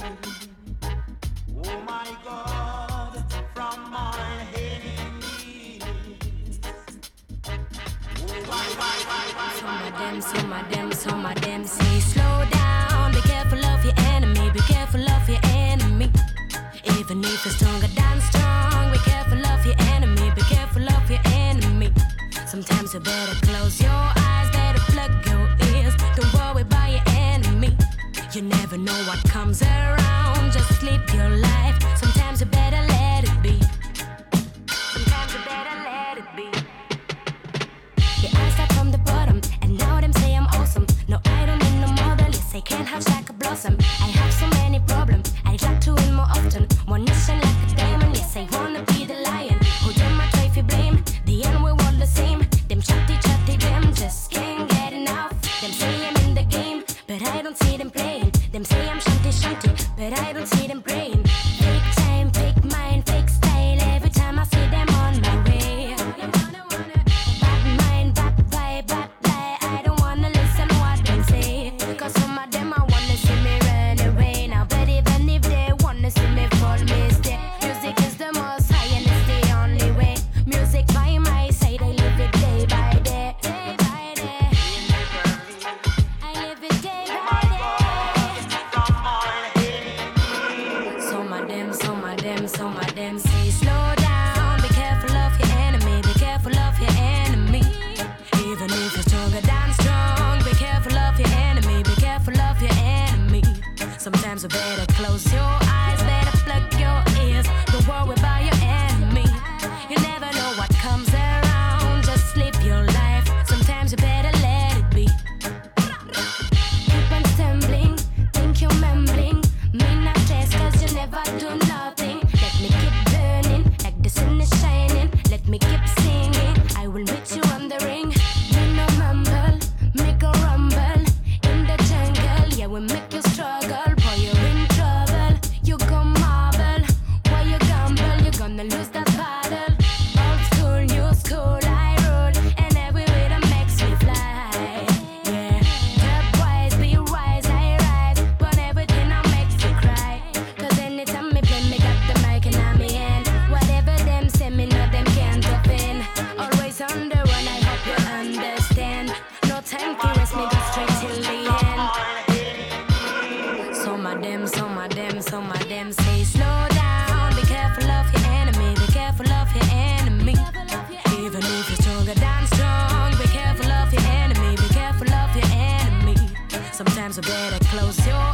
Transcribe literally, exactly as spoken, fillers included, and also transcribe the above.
Oh my God, from my enemies. Oh, why, why, why, why, Some of them, some of them, some of them say slow down. Be careful of your enemy, be careful of your enemy. Even if you're stronger than strong, be careful of your enemy, be careful of your enemy. Sometimes you better close your eyes, better plug your ears. Don't worry about your enemy. You never know what comes around, just live your life. Sometimes you better let it be. Sometimes you better let it be. Yeah, I start from the bottom, and now them say I'm awesome. No, I don't need no model, yes, I can't have like a blossom. I have so many problems, I got to win more often. One nation like a diamond, yes, I wanna be the lion. Who them I try to blame, the end we're all the same. Them chatty chatty, them just can't get enough. Them say I'm in the game, but I don't see them playing. Them say I'm shanty shanty, but I don't see them praying. Fake time, fake mind, fake style. Every time I see them on my way. Bad mind, bad vibe, bad lie. I don't wanna listen what they say, cause some of them I wanna see me run away now. But even if they wanna see me fall mistake, music is the most high and it's the only way. Music by my side, I live it day by day. Day by day, I live it day by day. Some of them, some of them, some of them say slow down. Be careful of your enemy, be careful of your enemy. Even if you're stronger than strong, be careful of your enemy, be careful of your enemy. Sometimes you better close your eyes, better plug your ears. Don't worry about your enemy. You never know what comes around, just live your life. Sometimes you better let it be. Keep on stumbling, think you're mumbling. Me not stress cause you never do nothing. Let me keep burning, like the sun is shining. Let me keep singing, I will meet you on the ring. Me no mumble, make a rumble. In the jungle, yeah we make you struggle. Boy you're in trouble, you go marble. Why you gamble, you're gonna lose that battle. Old school, new school, I rule. And every rhythm makes me fly. Yeah, step wise, be wise, I rise. But everything I makes you cry. Cause anytime me play, me got the mic in my hand. Whatever them say, me know them can't offend. Always on the run, I hope you understand. No time to rest, me go straight till the end. Some of them, some of them, some of them say slow down. Be careful of your enemy, be careful of your enemy. Even if you're stronger than strong, be careful of your enemy, be careful of your enemy. Sometimes you better close your